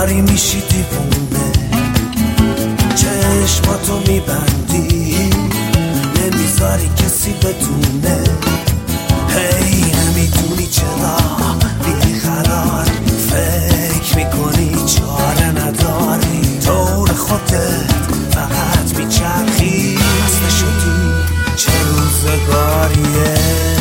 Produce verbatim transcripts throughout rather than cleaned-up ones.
داری میشی دیوونه، چشماتو میبندی نمیذاری کسی بدونه. هی نمیدونی چرا بیقرار، فکر میکنی چاره نداری، طور خودت فقط میچرخی. خسته شدی چه روزگاریه،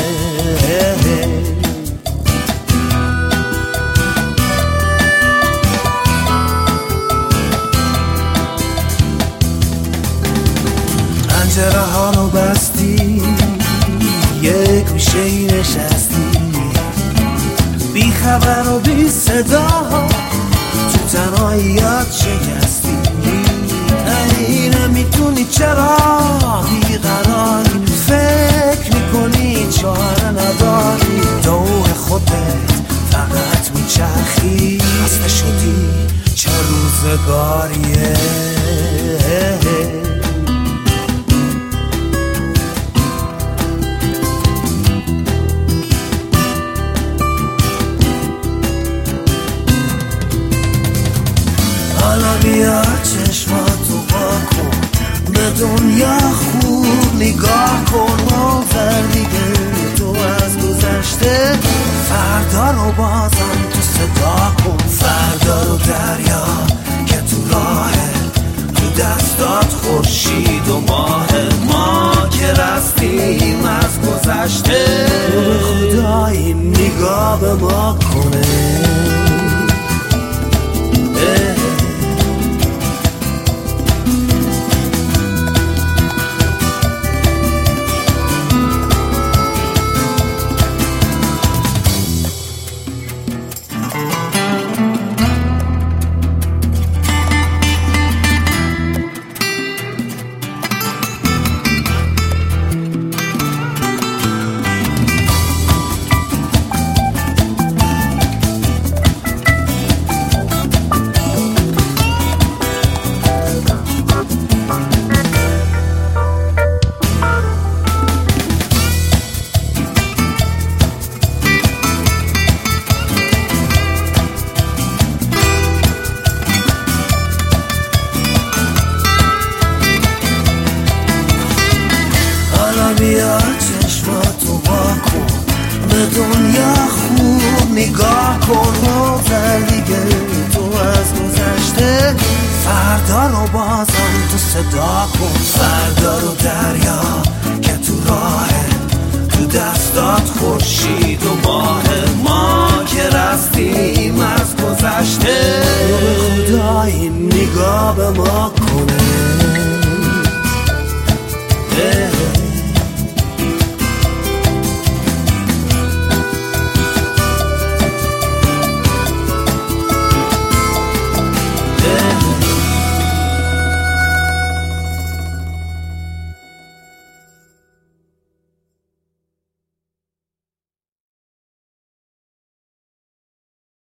پنجره ها رو بستی، یک گوشه ای نشستی، بی خبر و بی صدا تو تنهاییات شکستی. ای نمیتونی چرا بیقراری، فکر میکنی چاره نداری، دور خودت فقط میچرخی. خسته شدی چه روزگاریه، حالا بیا چشماتو واکن، به دنیا خوب نگاه کن. آخر دیگه تو از گذشته، فردا رو بازم تو صدا کن. فردا رو دریا که تو راهه، تو دستات خورشید و ماه، ما که رفتیم از گذشته. به خدا این نگاه به ما کنه. بیا چشماتو واکن، به دنیا خوب نگاه کن. آخر دیگه تو از گذشته، فردا رو بازم تو صدا کن. فردا رو دریا که تو راهه، تو دستات خورشید و ماه، ما که رفتیم از گذشته. به خدا این نگاه به ما کنه.